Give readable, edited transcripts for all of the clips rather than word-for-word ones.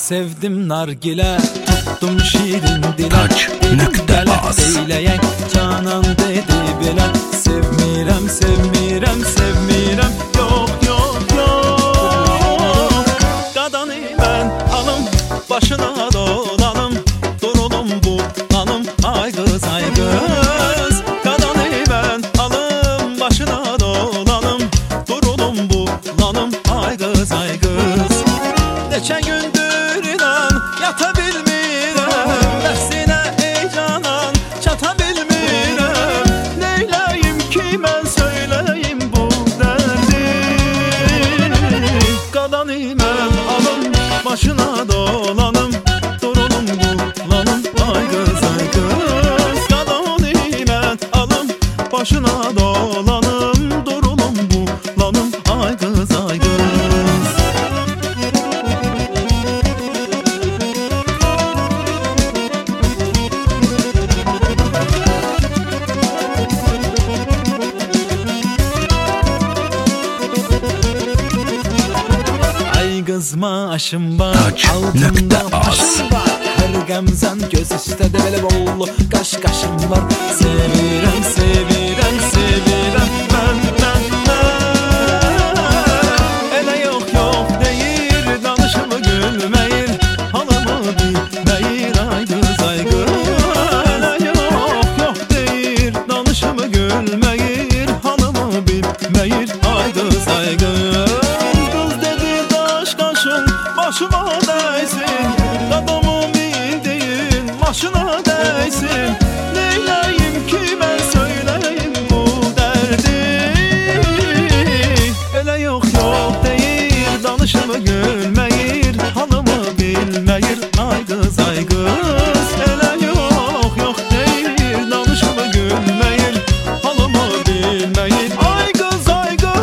Sevdim nargile, tuttum şirin dile. Tac.az Deyleyek canan dedi bile. Sevmirem, sevmirem, sevmirem. Yok, yok, yok. Qadanı ben alım, başına dolanım. Durulum bulanım, ay kız, ay kız. Qadanı ben alım, başına dolanım. Durulum bulanım, ay kız, ay kız. Neçə gündür inan yata bilmirəm, dərsine ey canan çata bilmirəm. Neyləyim ki mən söyləyim bu dərdi. Qadanı mən alım, başına dolanım. Durulum bulanım, ay qız, ay qız. Qadanı mən alım, başına dolanım. Durulum bulanım, ay qız, ay qız. Kızma aşım var, altında başım var. Her gemzen göz üstədə belə bollu qaş qaşım var. Sevirəm, sevirəm, sevirəm mən. Elə yox, yox deyir, danışımı gülməyir, halımı bilməyir, ay qız, ay qız. Elə yox, yox deyir, danışımı gülməyir, halımı bilməyir, ay qız, ay qız. Başıma değsin, adamım bildiğin başına değsin. Neyleyim ki ben söyleyeyim bu derdi. Elə yok yok deyir, danışımı gülmeyir, halımı bilmeyir, ay kız, ay kız. Elə yok yok deyir, danışımı gülmeyir, halımı bilmeyir, ay kız, ay kız.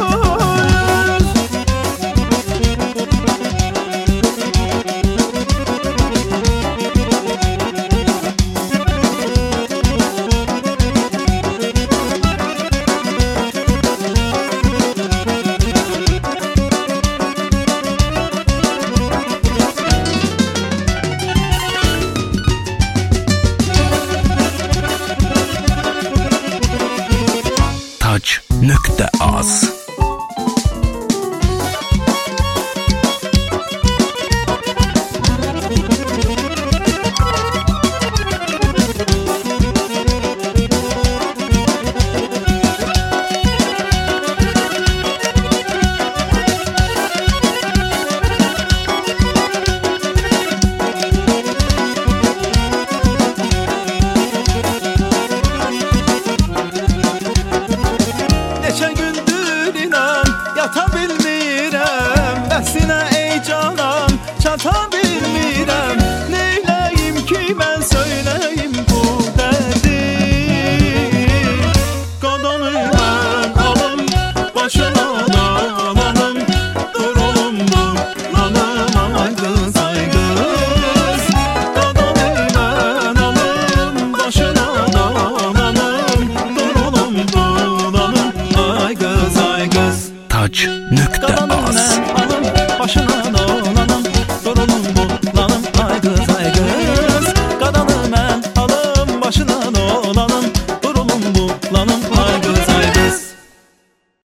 Tac.az Neçə gündür inan yata bilmirəm, dərsine ey canan çata bilmirəm. Neyləyim ki mən söyləyim bu dərdi. Qadanı mən alım, başına dolanım. Durulum bulanım, ay qız, ay qız. Qadanı mən alım, başına dolanım. Durulum bulanım, ay kız, ay kız. Tac.az Qadanı mən alım, başına dolanım. Durulum